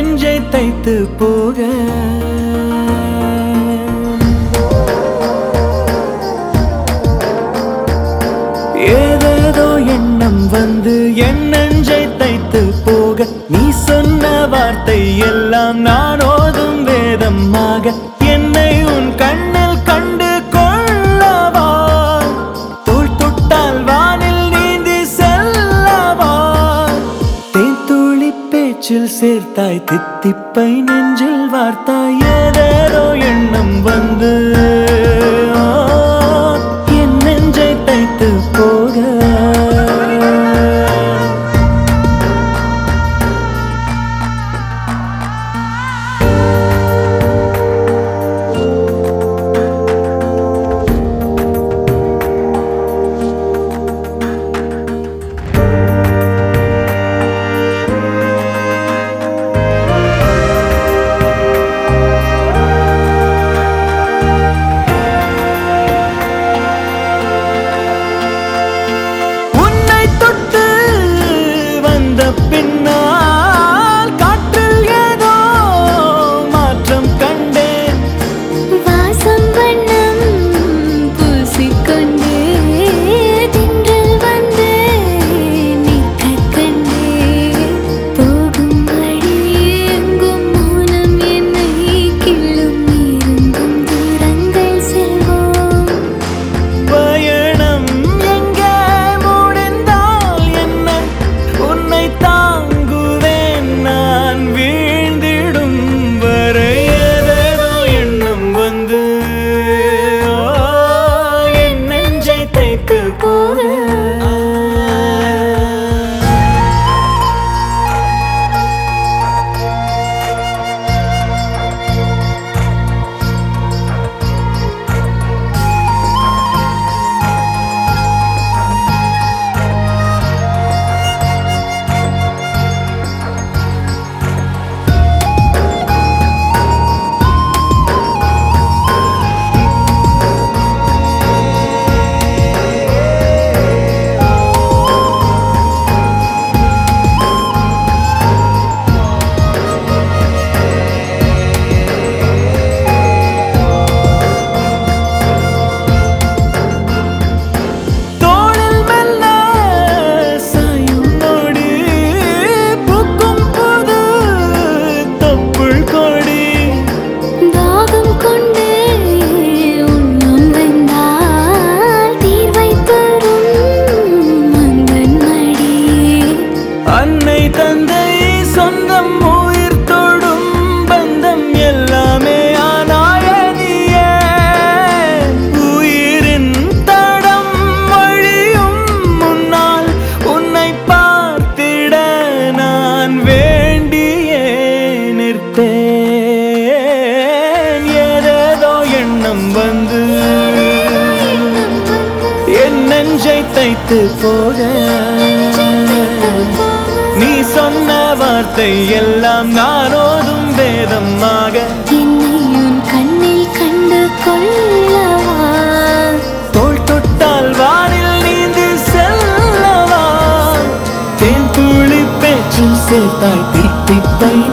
நெஞ்சை தைத்து போக ஏதேதோ எண்ணம் வந்து என் நெஞ்சை தைத்து போக நீ சொன்ன வார்த்தை எல்லாம் நான் ஓதும் வேதமாக என்னை உன் கண்ணில் கண்டு கொள்ளவா தோள் தொட்டால் வானில் நீந்தி செல்லவா தேன்துளி பேச்சில் சேர்த்தாய் தித்திப்பை நெஞ்சில் வார்த்தாய் ஏதேதோ எண்ணம் வந்து என் நெஞ்சை தைத்து போக பின்னால் காற்றில் ஏதோ மாற்றம் கண்டேன் வாசம் வண்ணம் பூசிக்கொண்டே திங்கள் வந்து நிற்க கண்டேன் போகும் வழி எங்கும் மௌனம் என்னை கிள்ளும் இருந்தும் தூரங்கள் செல்வோம் பயணம் எங்கே முடிந்தால் என்ன உன்னை தாங்குவேன் நான் வீழ்ந்திடும் வரை ஏதேதோ எண்ணம் வந்து என் நெஞ்சை தைத்து போக அன்னை தந்தை சொந்தம் உயிர் தொடும் பந்தம் எல்லாமே ஆனாயனியே உயிரின் தடம் வழியும் முன்னால் உன்னை பார்த்திட நான் வேண்டியே நிற்பேன் ஏதேதோ எண்ணம் வந்து என் நெஞ்சை தைத்து போக நீ சொன்ன வார்த்தை எல்லாம் நான் ஓதும் வேதமாக என்னை உன் கண்ணில் கண்டு கொள்ளவா தோள் தொட்டால் வானில் நீந்தி செல்லவா தேன்துளி பேச்சில் சேர்த்தாய் தித்திப்பை